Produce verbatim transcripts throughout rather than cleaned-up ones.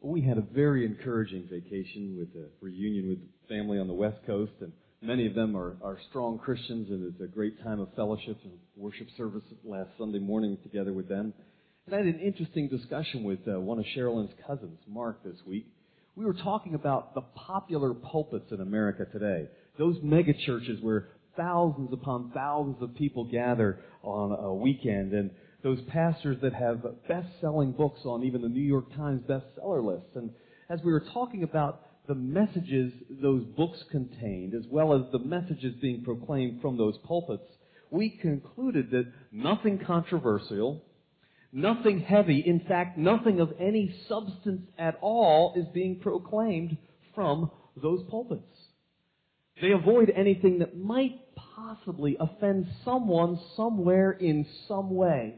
We had a very encouraging vacation with a reunion with family on the West Coast, and many of them are, are strong Christians, and it's a great time of fellowship and worship service last Sunday morning together with them. And I had an interesting discussion with uh, one of Sherilyn's cousins, Mark, this week. We were talking about the popular pulpits in America today, those mega churches where thousands upon thousands of people gather on a weekend, and those pastors that have best-selling books on even the New York Times bestseller list. And as we were talking about the messages those books contained, as well as the messages being proclaimed from those pulpits, we concluded that nothing controversial, nothing heavy, in fact, nothing of any substance at all is being proclaimed from those pulpits. They avoid anything that might possibly offend someone somewhere in some way.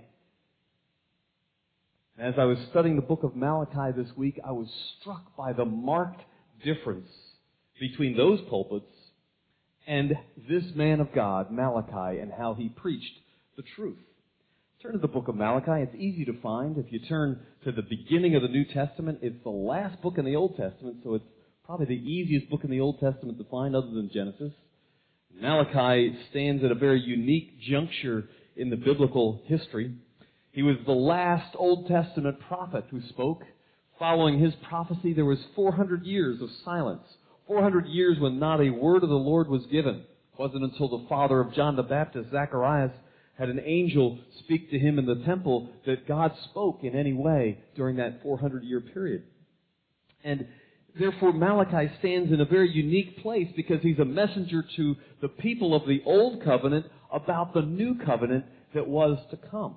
As I was studying the book of Malachi this week, I was struck by the marked difference between those pulpits and this man of God, Malachi, and how he preached the truth. Turn to the book of Malachi. It's easy to find. If you turn to the beginning of the New Testament, it's the last book in the Old Testament, so it's probably the easiest book in the Old Testament to find other than Genesis. Malachi stands at a very unique juncture in the biblical history. He was the last Old Testament prophet who spoke. Following his prophecy, there was four hundred years of silence. four hundred years when not a word of the Lord was given. It wasn't until the father of John the Baptist, Zacharias, had an angel speak to him in the temple that God spoke in any way during that four hundred year period. And therefore, Malachi stands in a very unique place because he's a messenger to the people of the Old Covenant about the New Covenant that was to come.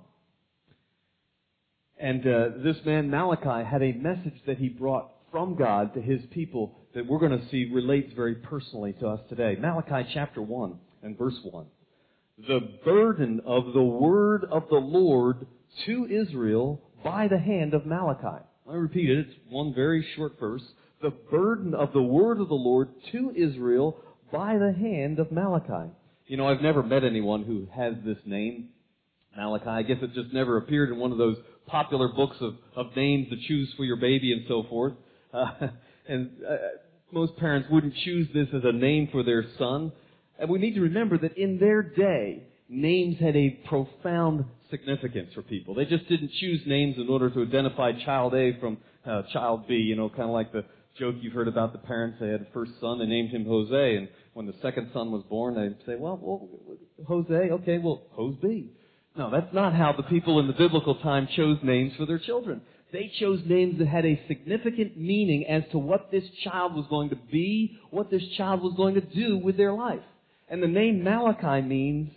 And uh, this man, Malachi, had a message that he brought from God to his people that we're going to see relates very personally to us today. Malachi chapter one and verse one. The burden of the word of the Lord to Israel by the hand of Malachi. I repeat it. It's one very short verse. The burden of the word of the Lord to Israel by the hand of Malachi. You know, I've never met anyone who has this name, Malachi. I guess it just never appeared in one of those popular books of, of names to choose for your baby and so forth. Uh, and uh, most parents wouldn't choose this as a name for their son. And we need to remember that in their day, names had a profound significance for people. They just didn't choose names in order to identify child A from uh, child B, you know, kind of like the joke you've heard about the parents. They had a first son, they named him Jose, and when the second son was born, they'd say, well, well Jose, okay, well, Jose B. No, that's not how the people in the biblical time chose names for their children. They chose names that had a significant meaning as to what this child was going to be, what this child was going to do with their life. And the name Malachi means,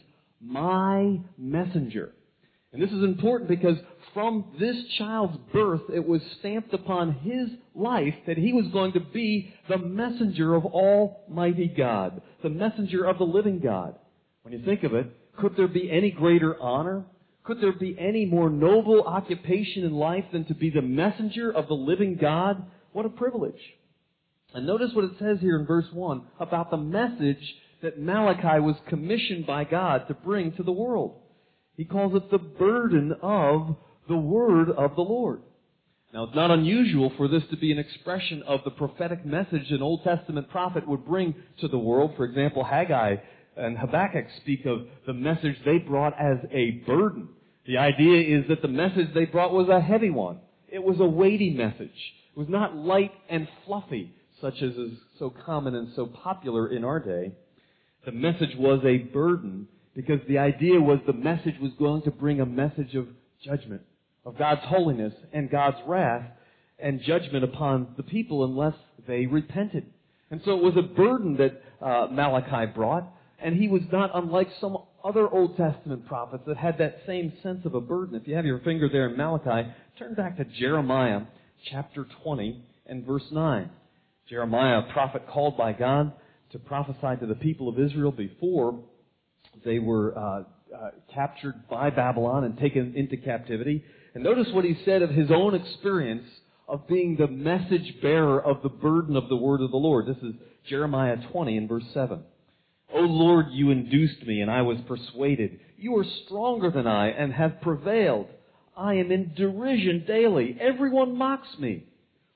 my messenger. And this is important because from this child's birth, it was stamped upon his life that he was going to be the messenger of Almighty God, the messenger of the living God. When you think of it, could there be any greater honor? Could there be any more noble occupation in life than to be the messenger of the living God? What a privilege. And notice what it says here in verse one about the message that Malachi was commissioned by God to bring to the world. He calls it the burden of the word of the Lord. Now, it's not unusual for this to be an expression of the prophetic message an Old Testament prophet would bring to the world. For example, Haggai and Habakkuk speak of the message they brought as a burden. The idea is that the message they brought was a heavy one. It was a weighty message. It was not light and fluffy, such as is so common and so popular in our day. The message was a burden because the idea was the message was going to bring a message of judgment, of God's holiness and God's wrath and judgment upon the people unless they repented. And so it was a burden that uh, Malachi brought. And he was not unlike some other Old Testament prophets that had that same sense of a burden. If you have your finger there in Malachi, turn back to Jeremiah chapter twenty and verse nine. Jeremiah, a prophet called by God to prophesy to the people of Israel before they were uh, uh, captured by Babylon and taken into captivity. And notice what he said of his own experience of being the message bearer of the burden of the word of the Lord. This is Jeremiah twenty and verse seven. O Lord, you induced me, and I was persuaded. You are stronger than I, and have prevailed. I am in derision daily. Everyone mocks me.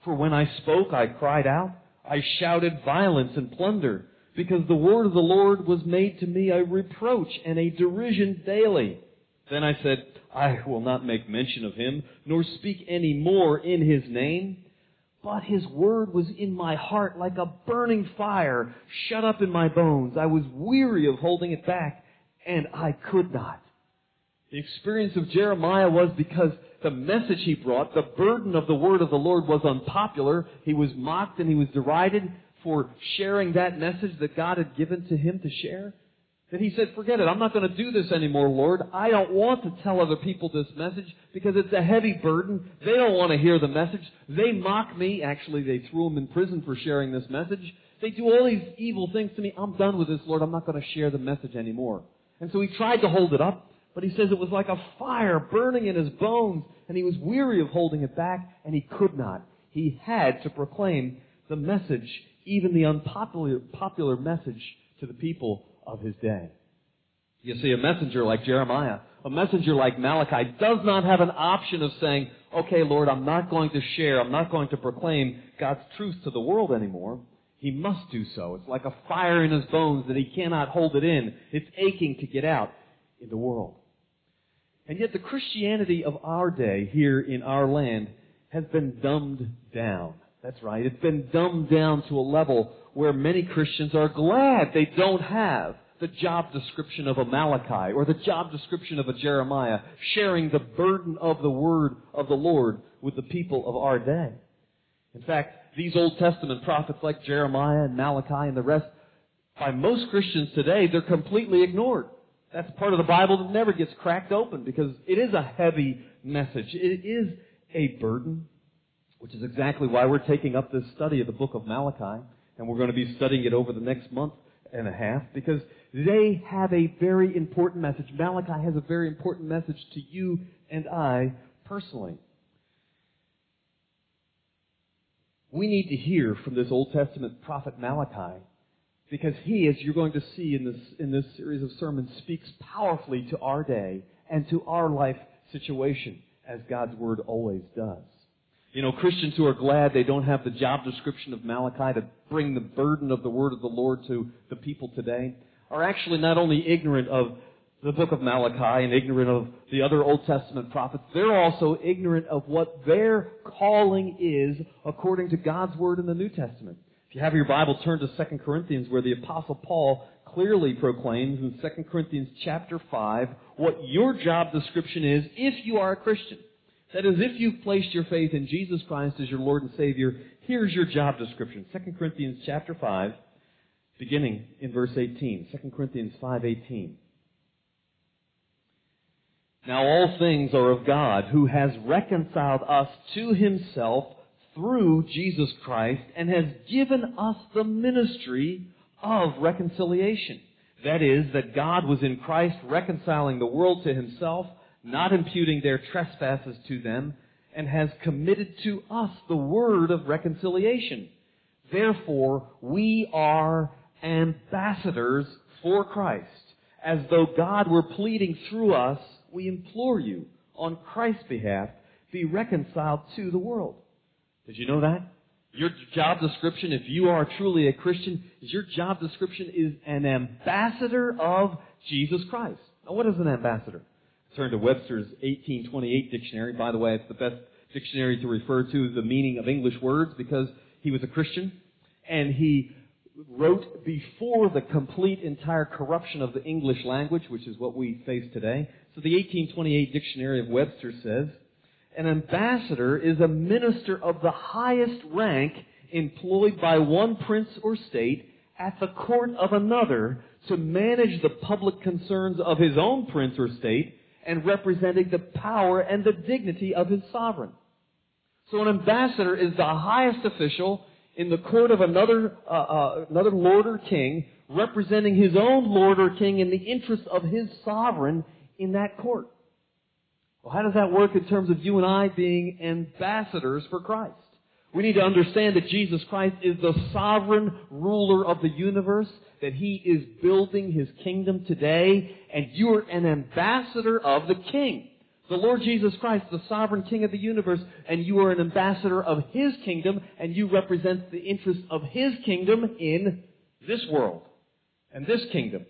For when I spoke, I cried out. I shouted violence and plunder, because the word of the Lord was made to me a reproach and a derision daily. Then I said, I will not make mention of him, nor speak any more in his name. But his word was in my heart like a burning fire, shut up in my bones. I was weary of holding it back, and I could not. The experience of Jeremiah was because the message he brought, the burden of the word of the Lord, was unpopular. He was mocked and he was derided for sharing that message that God had given to him to share. That he said, forget it, I'm not going to do this anymore, Lord. I don't want to tell other people this message because it's a heavy burden. They don't want to hear the message. They mock me. Actually, they threw him in prison for sharing this message. They do all these evil things to me. I'm done with this, Lord. I'm not going to share the message anymore. And so he tried to hold it up, but he says it was like a fire burning in his bones, and he was weary of holding it back, and he could not. He had to proclaim the message, even the unpopular popular message, to the people of his day. You see, a messenger like Jeremiah, a messenger like Malachi, does not have an option of saying, okay, Lord, I'm not going to share, I'm not going to proclaim God's truth to the world anymore. He must do so. It's like a fire in his bones that he cannot hold it in. It's aching to get out in the world. And yet the Christianity of our day here in our land has been dumbed down. That's right. It's been dumbed down to a level where many Christians are glad they don't have the job description of a Malachi or the job description of a Jeremiah, sharing the burden of the word of the Lord with the people of our day. In fact, these Old Testament prophets like Jeremiah and Malachi and the rest, by most Christians today, they're completely ignored. That's part of the Bible that never gets cracked open because it is a heavy message. It is a burden, which is exactly why we're taking up this study of the book of Malachi, and we're going to be studying it over the next month and a half because they have a very important message. Malachi has a very important message to you and I personally. We need to hear from this Old Testament prophet Malachi because he, as you're going to see in this, in this series of sermons, speaks powerfully to our day and to our life situation, as God's Word always does. You know, Christians who are glad they don't have the job description of Malachi to bring the burden of the Word of the Lord to the people today are actually not only ignorant of the book of Malachi and ignorant of the other Old Testament prophets, they're also ignorant of what their calling is according to God's Word in the New Testament. If you have your Bible, turn to Second Corinthians, where the Apostle Paul clearly proclaims in Second Corinthians chapter five what your job description is if you are a Christian. That is, if you've placed your faith in Jesus Christ as your Lord and Savior, here's your job description. Second Corinthians chapter five, beginning in verse eighteen. Second Corinthians five eighteen. Now all things are of God, who has reconciled us to Himself through Jesus Christ and has given us the ministry of reconciliation. That is, that God was in Christ reconciling the world to Himself, not imputing their trespasses to them, and has committed to us the word of reconciliation. Therefore, we are ambassadors for Christ. As though God were pleading through us, we implore you, on Christ's behalf, be reconciled to the world. Did you know that? Your job description, if you are truly a Christian, is your job description is an ambassador of Jesus Christ. Now, what is an ambassador? Turn to Webster's eighteen twenty-eight dictionary. By the way, it's the best dictionary to refer to the meaning of English words because he was a Christian and he wrote before the complete entire corruption of the English language, which is what we face today. So the eighteen twenty-eight dictionary of Webster says, an ambassador is a minister of the highest rank employed by one prince or state at the court of another to manage the public concerns of his own prince or state and representing the power and the dignity of his sovereign. So an ambassador is the highest official in the court of another uh, uh, another lord or king, representing his own lord or king in the interest of his sovereign in that court. Well, how does that work in terms of you and I being ambassadors for Christ? We need to understand that Jesus Christ is the sovereign ruler of the universe, that He is building His kingdom today, and you're an ambassador of the King. The Lord Jesus Christ, the sovereign King of the universe, and you are an ambassador of His kingdom, and you represent the interests of His kingdom in this world and this kingdom.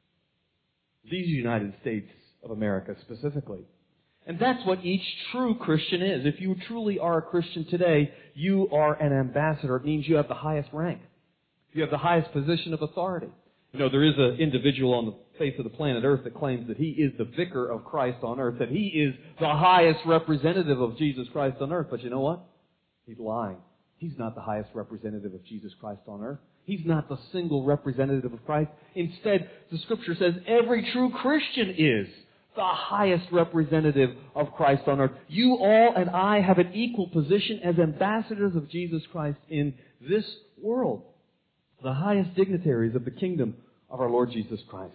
These United States of America specifically. And that's what each true Christian is. If you truly are a Christian today, you are an ambassador. It means you have the highest rank. You have the highest position of authority. You know, there is an individual on the face of the planet Earth that claims that he is the vicar of Christ on earth, that he is the highest representative of Jesus Christ on earth. But you know what? He's lying. He's not the highest representative of Jesus Christ on earth. He's not the single representative of Christ. Instead, the Scripture says every true Christian is the highest representative of Christ on earth. You all and I have an equal position as ambassadors of Jesus Christ in this world. The highest dignitaries of the kingdom of our Lord Jesus Christ.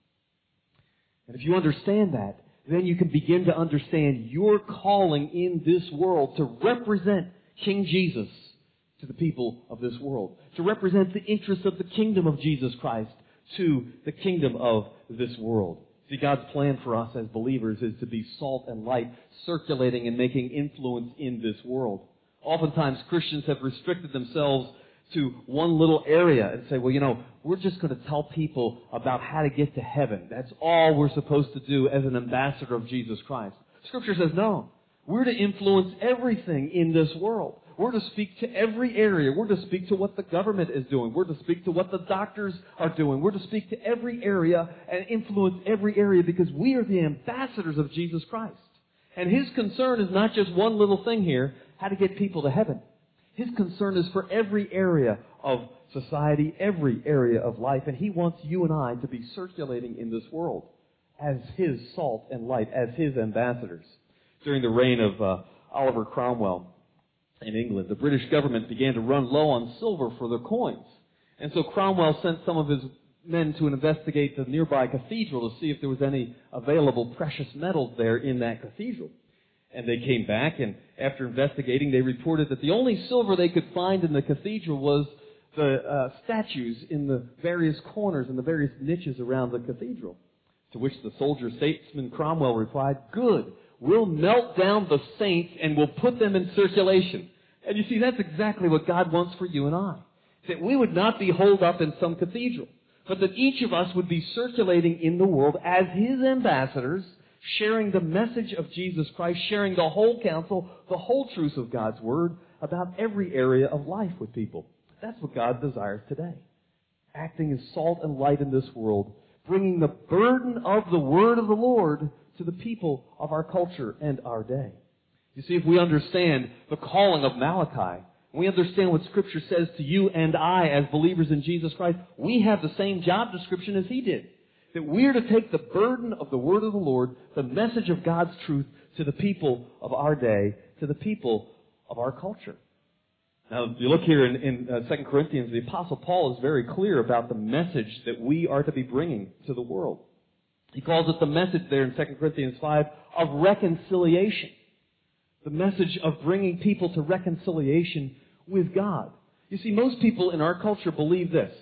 And if you understand that, then you can begin to understand your calling in this world to represent King Jesus to the people of this world. To represent the interests of the kingdom of Jesus Christ to the kingdom of this world. See, God's plan for us as believers is to be salt and light, circulating and making influence in this world. Oftentimes, Christians have restricted themselves to one little area and say, well, you know, we're just going to tell people about how to get to heaven. That's all we're supposed to do as an ambassador of Jesus Christ. Scripture says, no. We're to influence everything in this world. We're to speak to every area. We're to speak to what the government is doing. We're to speak to what the doctors are doing. We're to speak to every area and influence every area because we are the ambassadors of Jesus Christ. And His concern is not just one little thing here, how to get people to heaven. His concern is for every area of society, every area of life, and He wants you and I to be circulating in this world as His salt and light, as His ambassadors. During the reign of uh, Oliver Cromwell in England, the British government began to run low on silver for their coins. And so Cromwell sent some of his men to investigate the nearby cathedral to see if there was any available precious metals there in that cathedral. And they came back, and after investigating, they reported that the only silver they could find in the cathedral was the uh, statues in the various corners and the various niches around the cathedral. To which the soldier statesman Cromwell replied, good, we'll melt down the saints and we'll put them in circulation. And you see, that's exactly what God wants for you and I. That we would not be holed up in some cathedral, but that each of us would be circulating in the world as His ambassadors, sharing the message of Jesus Christ, sharing the whole counsel, the whole truth of God's Word about every area of life with people. That's what God desires today. Acting as salt and light in this world, bringing the burden of the Word of the Lord to the people of our culture and our day. You see, if we understand the calling of Malachi, we understand what Scripture says to you and I as believers in Jesus Christ, we have the same job description as He did. That we are to take the burden of the Word of the Lord, the message of God's truth, to the people of our day, to the people of our culture. Now, if you look here in, in uh, Second Corinthians, the Apostle Paul is very clear about the message that we are to be bringing to the world. He calls it the message there in Second Corinthians five of reconciliation. The message of bringing people to reconciliation with God. You see, most people in our culture believe this.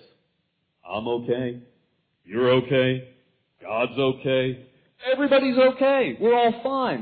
I'm okay. You're okay. God's okay. Everybody's okay. We're all fine.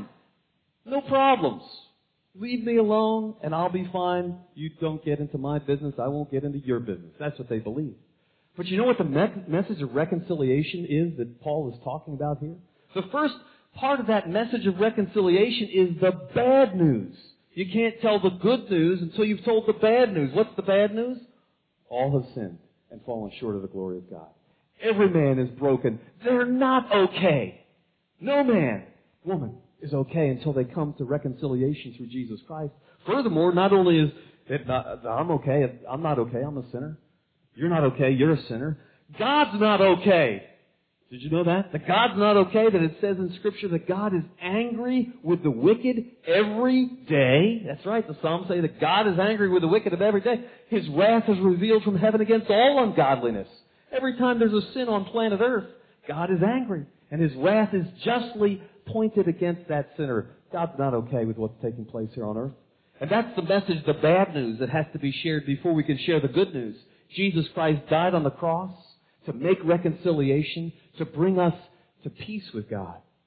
No problems. Leave me alone and I'll be fine. You don't get into my business. I won't get into your business. That's what they believe. But you know what the me- message of reconciliation is that Paul is talking about here? The first part of that message of reconciliation is the bad news. You can't tell the good news until you've told the bad news. What's the bad news? All have sinned and fallen short of the glory of God. Every man is broken. They're not okay. No man, woman is okay until they come to reconciliation through Jesus Christ. Furthermore, not only is it not, I'm okay, I'm not okay, I'm a sinner. You're not okay, you're a sinner. God's not okay. Did you know that? That God's not okay, that it says in Scripture that God is angry with the wicked every day. That's right, the Psalms say that God is angry with the wicked of every day. His wrath is revealed from heaven against all ungodliness. Every time there's a sin on planet Earth, God is angry. And His wrath is justly pointed against that sinner. God's not okay with what's taking place here on earth. And that's the message, the bad news, that has to be shared before we can share the good news. Jesus Christ died on the cross to make reconciliation, to bring us to peace with God.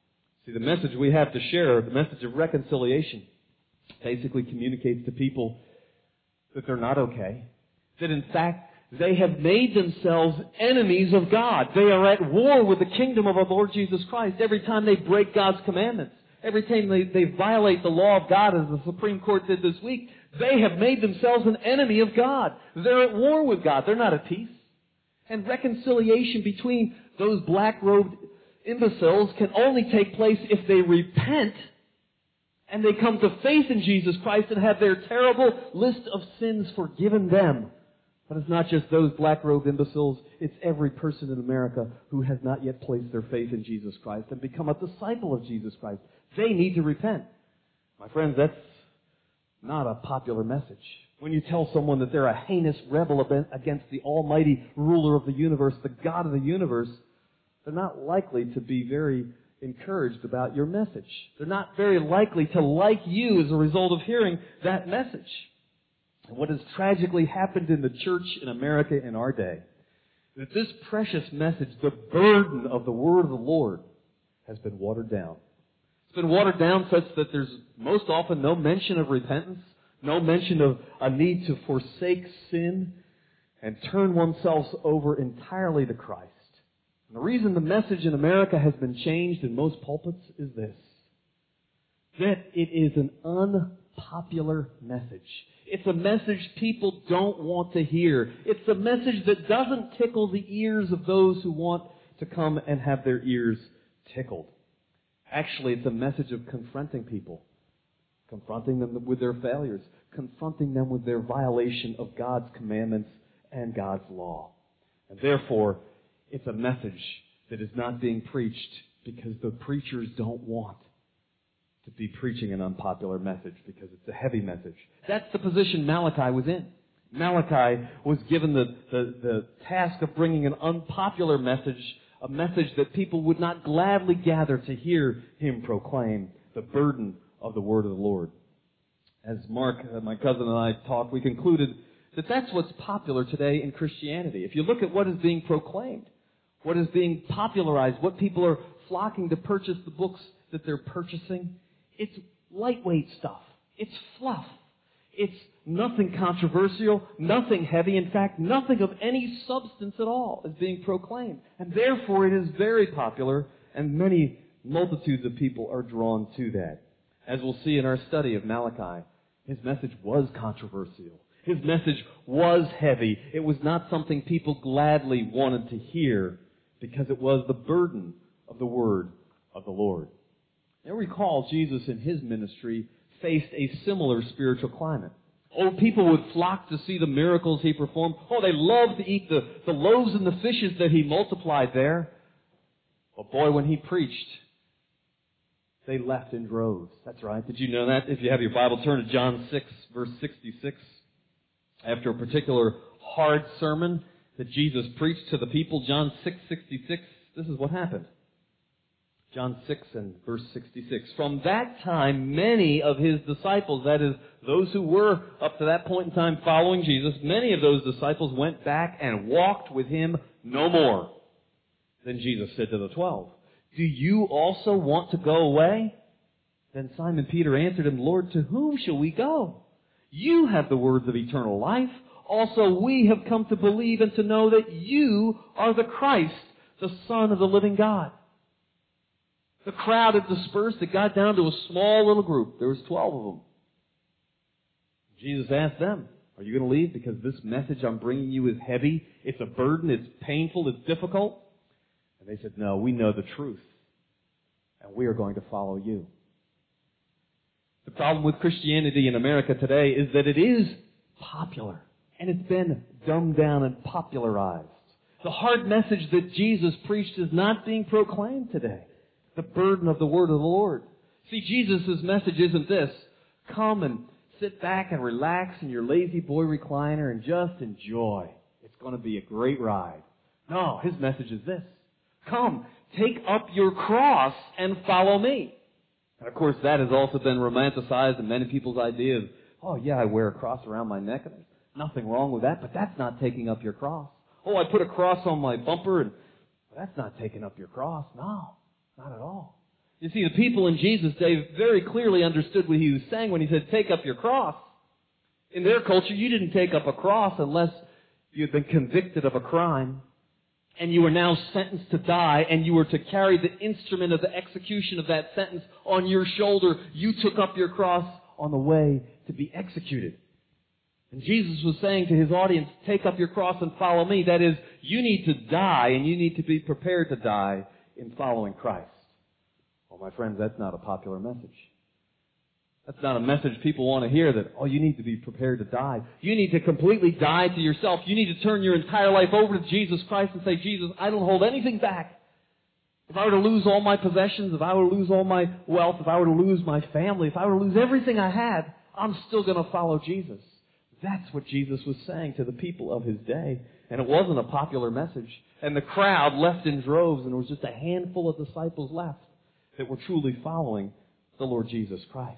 See, the message we have to share, the message of reconciliation, basically communicates to people that they're not okay. That in fact, they have made themselves enemies of God. They are at war with the kingdom of our Lord Jesus Christ. Every time they break God's commandments, every time they, they violate the law of God, as the Supreme Court did this week, they have made themselves an enemy of God. They're at war with God. They're not at peace. And reconciliation between those black-robed imbeciles can only take place if they repent and they come to faith in Jesus Christ and have their terrible list of sins forgiven them. But it's not just those black-robed imbeciles. It's every person in America who has not yet placed their faith in Jesus Christ and become a disciple of Jesus Christ. They need to repent. My friends, that's not a popular message. When you tell someone that they're a heinous rebel against the almighty ruler of the universe, the God of the universe, they're not likely to be very encouraged about your message. They're not very likely to like you as a result of hearing that message. And what has tragically happened in the church in America in our day, that this precious message, the burden of the word of the Lord, has been watered down. It's been watered down such that there's most often no mention of repentance, no mention of a need to forsake sin and turn oneself over entirely to Christ. And the reason the message in America has been changed in most pulpits is this: that it is an unpopular message. It's a message people don't want to hear. It's a message that doesn't tickle the ears of those who want to come and have their ears tickled. Actually, it's a message of confronting people, confronting them with their failures, confronting them with their violation of God's commandments and God's law. And therefore, it's a message that is not being preached because the preachers don't want to be preaching an unpopular message, because it's a heavy message. That's the position Malachi was in. Malachi was given the, the, the task of bringing an unpopular message, a message that people would not gladly gather to hear him proclaim, the burden of the word of the Lord. As Mark, uh, my cousin, and I talked, we concluded that that's what's popular today in Christianity. If you look at what is being proclaimed, what is being popularized, what people are flocking to purchase, the books that they're purchasing, it's lightweight stuff. It's fluff. It's nothing controversial, nothing heavy. In fact, nothing of any substance at all is being proclaimed. And therefore, it is very popular, and many multitudes of people are drawn to that. As we'll see in our study of Malachi, his message was controversial. His message was heavy. It was not something people gladly wanted to hear because it was the burden of the word of the Lord. Now recall, Jesus in his ministry faced a similar spiritual climate. Oh, people would flock to see the miracles he performed. Oh, they loved to eat the, the loaves and the fishes that he multiplied there. But boy, when he preached, they left in droves. That's right. Did you know that? If you have your Bible, turn to John six, verse sixty-six. After a particular hard sermon that Jesus preached to the people, John six sixty-six, this is what happened. John six and verse sixty-six. From that time, many of his disciples, that is, those who were up to that point in time following Jesus, many of those disciples went back and walked with him no more. Then Jesus said to the twelve, "Do you also want to go away?" Then Simon Peter answered him, "Lord, to whom shall we go? You have the words of eternal life. Also we have come to believe and to know that you are the Christ, the Son of the living God." The crowd had dispersed. It got down to a small little group. There was twelve of them. Jesus asked them, "Are you going to leave because this message I'm bringing you is heavy? It's a burden. It's painful. It's difficult?" And they said, "No, we know the truth, and we are going to follow you." The problem with Christianity in America today is that it is popular, and it's been dumbed down and popularized. The hard message that Jesus preached is not being proclaimed today. The burden of the word of the Lord. See, Jesus' message isn't this: come and sit back and relax in your lazy boy recliner and just enjoy. It's going to be a great ride. No, his message is this: come, take up your cross and follow me. And of course, that has also been romanticized in many people's idea of, oh yeah, I wear a cross around my neck and there's nothing wrong with that, but that's not taking up your cross. Oh, I put a cross on my bumper and that's not taking up your cross. No. Not at all. You see, the people in Jesus' day very clearly understood what he was saying when he said, take up your cross. In their culture, you didn't take up a cross unless you had been convicted of a crime, and you were now sentenced to die, and you were to carry the instrument of the execution of that sentence on your shoulder. You took up your cross on the way to be executed. And Jesus was saying to his audience, take up your cross and follow me. That is, you need to die, and you need to be prepared to die in following Christ. Well, my friends, that's not a popular message. That's not a message people want to hear, that, oh, you need to be prepared to die. You need to completely die to yourself. You need to turn your entire life over to Jesus Christ and say, Jesus, I don't hold anything back. If I were to lose all my possessions, if I were to lose all my wealth, if I were to lose my family, if I were to lose everything I had, I'm still going to follow Jesus. That's what Jesus was saying to the people of his day. And it wasn't a popular message. And the crowd left in droves, and there was just a handful of disciples left that were truly following the Lord Jesus Christ.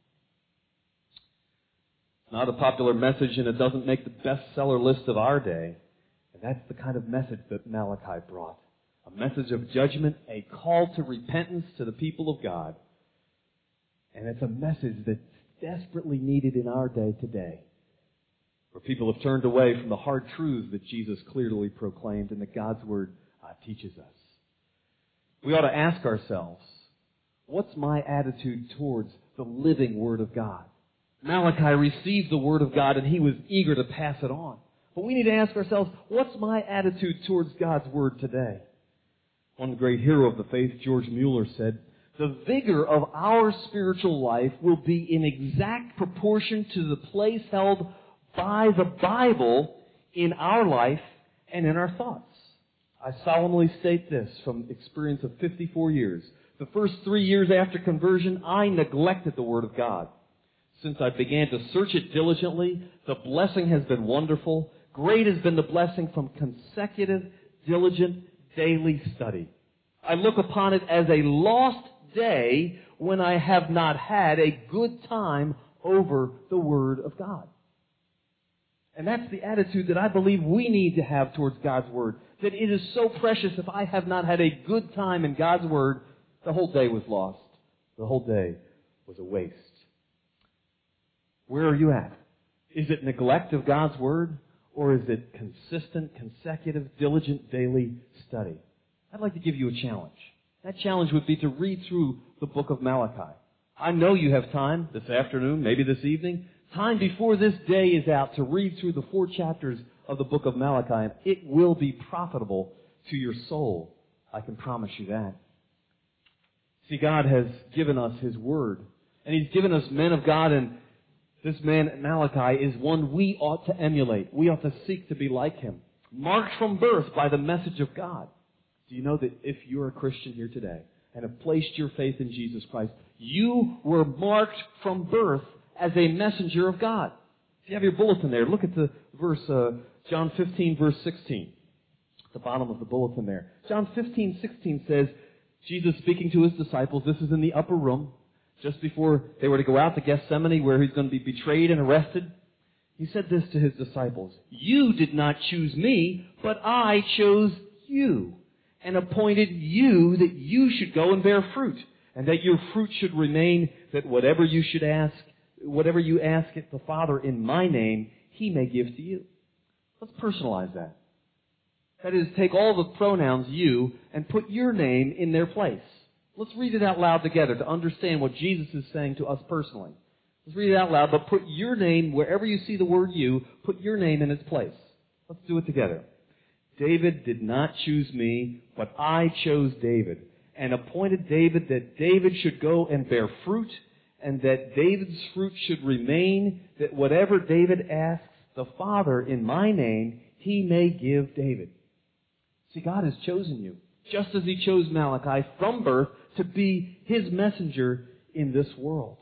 It's not a popular message, and it doesn't make the bestseller list of our day. And that's the kind of message that Malachi brought. A message of judgment, a call to repentance to the people of God. And it's a message that's desperately needed in our day today, where people have turned away from the hard truths that Jesus clearly proclaimed and that God's Word uh, teaches us. We ought to ask ourselves, what's my attitude towards the living Word of God? Malachi received the Word of God and he was eager to pass it on. But we need to ask ourselves, what's my attitude towards God's Word today? One great hero of the faith, George Mueller, said, the vigor of our spiritual life will be in exact proportion to the place held by the Bible in our life and in our thoughts. I solemnly state this from experience of fifty-four years. The first three years after conversion, I neglected the Word of God. Since I began to search it diligently, the blessing has been wonderful. Great has been the blessing from consecutive, diligent, daily study. I look upon it as a lost day when I have not had a good time over the Word of God. And that's the attitude that I believe we need to have towards God's Word. That it is so precious. If I have not had a good time in God's Word, the whole day was lost. The whole day was a waste. Where are you at? Is it neglect of God's Word? Or is it consistent, consecutive, diligent, daily study? I'd like to give you a challenge. That challenge would be to read through the book of Malachi. I know you have time this afternoon, maybe this evening, time before this day is out to read through the four chapters of the book of Malachi, and it will be profitable to your soul. I can promise you that. See, God has given us His Word, and He's given us men of God, and this man, Malachi, is one we ought to emulate. We ought to seek to be like him, marked from birth by the message of God. Do you know that if you're a Christian here today and have placed your faith in Jesus Christ, you were marked from birth as a messenger of God? If you have your bulletin there, look at the verse, uh, John fifteen, verse sixteen. At the bottom of the bulletin there. John fifteen, sixteen says, Jesus speaking to His disciples, this is in the upper room, just before they were to go out to Gethsemane where He's going to be betrayed and arrested. He said this to His disciples, you did not choose me, but I chose you and appointed you that you should go and bear fruit, and that your fruit should remain, that whatever you should ask, whatever you ask the Father in my name, He may give to you. Let's personalize that. That is, take all the pronouns you and put your name in their place. Let's read it out loud together to understand what Jesus is saying to us personally. Let's read it out loud, but put your name, wherever you see the word you, put your name in its place. Let's do it together. David did not choose me, but I chose David, and appointed David that David should go and bear fruit, and that David's fruit should remain, that whatever David asks the Father in my name, He may give David. See, God has chosen you, just as He chose Malachi from birth to be His messenger in this world.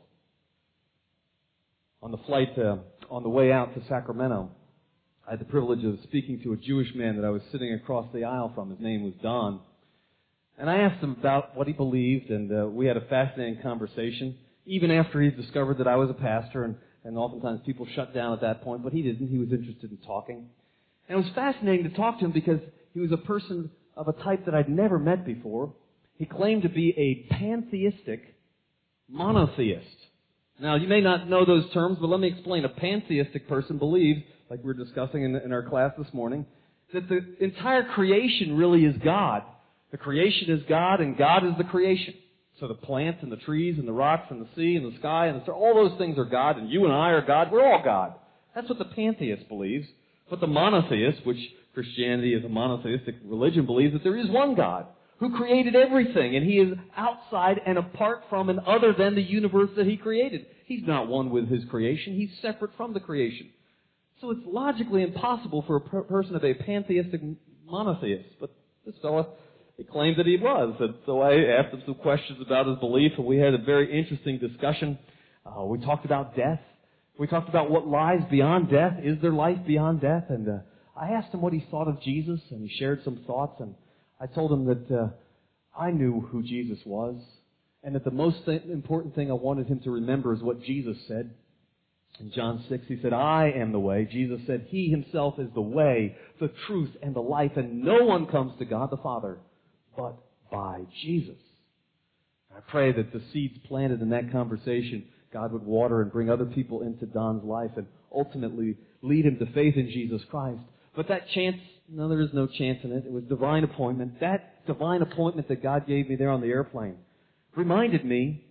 On the flight, uh, on the way out to Sacramento, I had the privilege of speaking to a Jewish man that I was sitting across the aisle from. His name was Don. And I asked him about what he believed, and uh, we had a fascinating conversation, even after he discovered that I was a pastor, and, and oftentimes people shut down at that point, but he didn't. He was interested in talking. And it was fascinating to talk to him because he was a person of a type that I'd never met before. He claimed to be a pantheistic monotheist. Now, you may not know those terms, but let me explain. A pantheistic person believes, like we were discussing in, in our class this morning, that the entire creation really is God. The creation is God, and God is the creation. So the plants and the trees and the rocks and the sea and the sky and the star, all those things are God, and you and I are God. We're all God. That's what the pantheist believes. But the monotheist, which Christianity is a monotheistic religion, believes that there is one God who created everything, and He is outside and apart from and other than the universe that He created. He's not one with His creation. He's separate from the creation. So it's logically impossible for a per- person to be a pantheistic monotheist. But this fellow, he claimed that he was. And so I asked him some questions about his belief, and we had a very interesting discussion. Uh, we talked about death. We talked about what lies beyond death. Is there life beyond death? And uh, I asked him what he thought of Jesus, and he shared some thoughts. And I told him that uh, I knew who Jesus was, and that the most th- important thing I wanted him to remember is what Jesus said. In John six, He said, I am the way. Jesus said, He Himself is the way, the truth, and the life, and no one comes to God the Father but by Jesus. I pray that the seeds planted in that conversation, God would water and bring other people into Don's life and ultimately lead him to faith in Jesus Christ. But that chance, no, there is no chance in it. It was divine appointment. That divine appointment that God gave me there on the airplane reminded me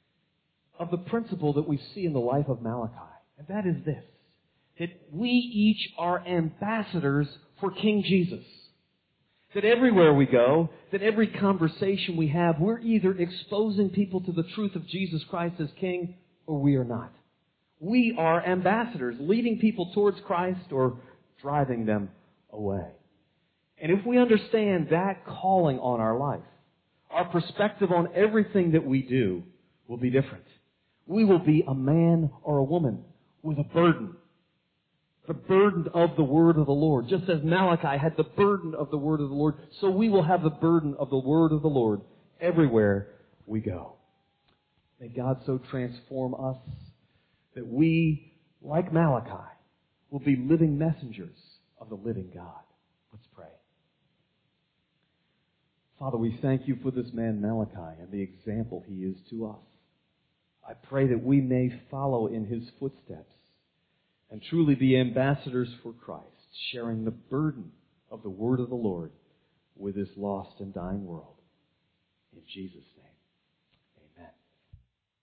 of the principle that we see in the life of Malachi. And that is this, that we each are ambassadors for King Jesus. That everywhere we go, that every conversation we have, we're either exposing people to the truth of Jesus Christ as King, or we are not. We are ambassadors, leading people towards Christ or driving them away. And if we understand that calling on our life, our perspective on everything that we do will be different. We will be a man or a woman with a burden. The burden of the word of the Lord. Just as Malachi had the burden of the word of the Lord, so we will have the burden of the word of the Lord everywhere we go. May God so transform us that we, like Malachi, will be living messengers of the living God. Let's pray. Father, we thank You for this man Malachi and the example he is to us. I pray that we may follow in his footsteps and truly be ambassadors for Christ, sharing the burden of the word of the Lord with this lost and dying world. In Jesus' name.